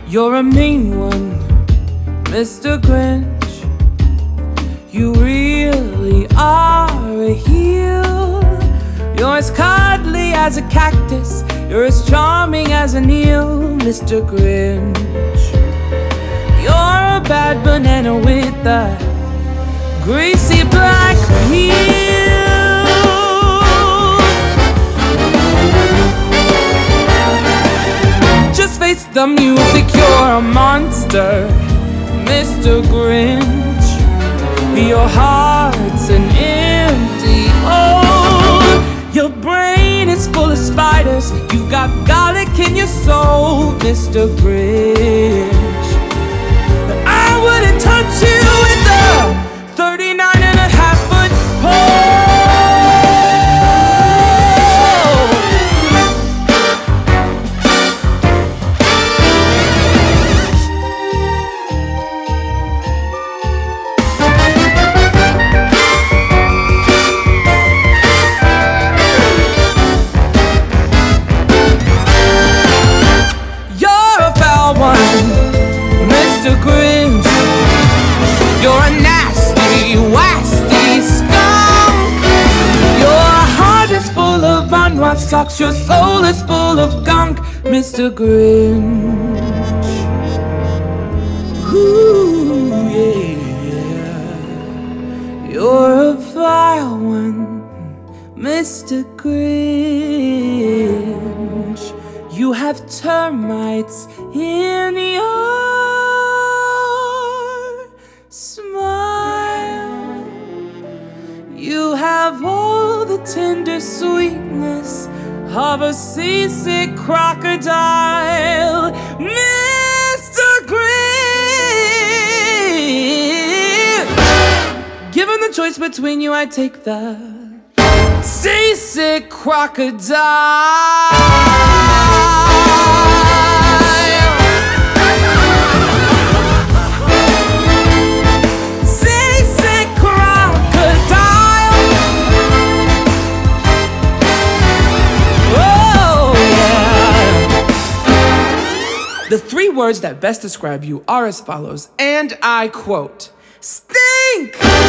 You're a mean one, Mr. Grinch. You really are a heel. You're as cuddly as a cactus. You're as charming as an eel, Mr. Grinch. You're a bad banana with a greasy black peel. Just face the music, you're a monster, Mr. Grinch. Your heart's an empty hole. Your brain is full of spiders. You've got garlic in your soul, Mr. Grinch. I wouldn't touch you with a 39.5-foot pole. Mr. Grinch, you're a nasty, wasty skunk. Your heart is full of unwashed socks. Your soul is full of gunk, Mr. Grinch. Ooh, yeah. You're a vile one, Mr. Grinch. You have termites in your smile. You have all the tender sweetness of a seasick crocodile, Mr. Grinch. Given the choice between you, I'd take the seasick crocodile. The three words that best describe you are as follows, and I quote: stink!